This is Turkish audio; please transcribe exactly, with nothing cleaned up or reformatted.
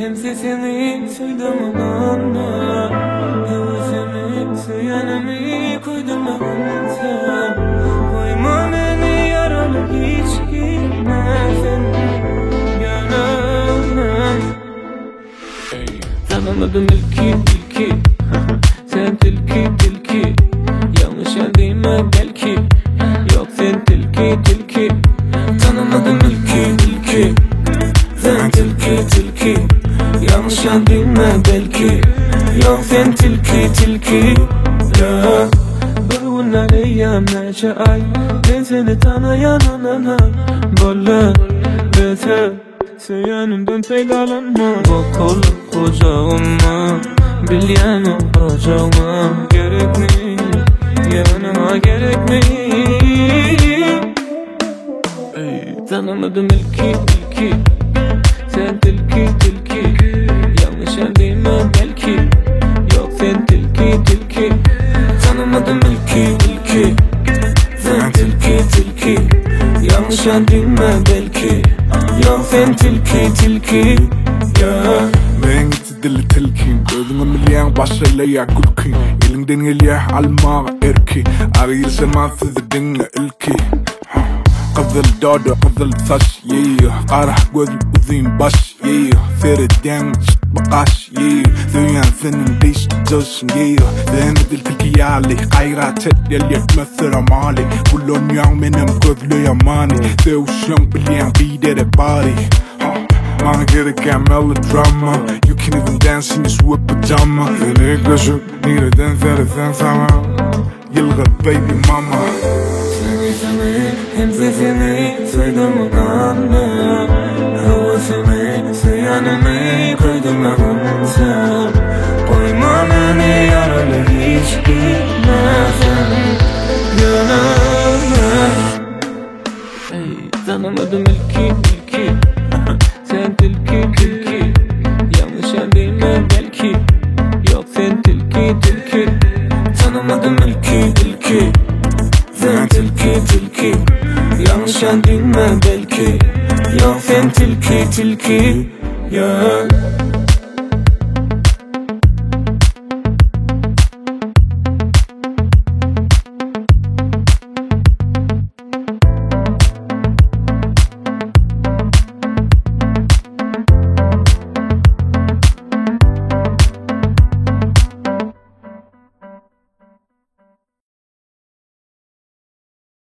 hem sesini duydum anla. Hevesimi söylemi koydum önce. Koyma beni yaralı hiç gitmesin gönlümden. Tanımadım ilki ilki sen tilki tilki. Yanlış yerdeyim belki. Yok sen tilki tilki. Tanımadım ilki ilki sen tilki tilki. Yanlış yerdeyim belki. Yok sen tilki tilki. Ya bunlar eyyamlarca ay. Ben seni tanıyan anana bolla beter. Söylenimden faydalanma. Bu kol kucağıma bilyen olacağıma. Gerek mi? Yanıma gerek mi? Ey, tanımadım ilki ilki sen tilki tilki. Yanlış yerdeyim belki. Yok sen tilki tilki. Tanımadım ilki ilki sen tilki tilki. Yanlış yerdeyim belki. Yok sen tilki tilki. Yeah. Ben gitti dili tilkiyim. Gözüme milyen başlayla ya gülkiyim. Elinden geliyor almağa erki. Arayı semansız dinle ilki. Kızıl dodo kızıl saç yeah. Kara gözlü uzun baş yeah. Seriden çıt bakaş yeah. Söyleyen senin değiş coşun yeah. Sen dil tilki yali. Gayrat et yel yetmezsir amali. Kulon yan benim gözlü yamani. Sevuşan bilyen bidere bari. Bana gereken melodrama. You can't even dance in your sweat pajama. Seni gözüm nereden sen sana. Yılgın baby mama. Seni seni hem sesini duydum anla. Havasını söylemi koydum önce. Koyma beni yaralı hiç gitmesin gönlümden. Ey, tanımadım ilki ilki sen tilki tilki. Yanlış yerdeyim belki. Yok sen tilki tilki. Tanımadım ilki ilki sen tilki tilki. Yanlış yerdeyim belki. Yok sen tilki tilki. Yeah.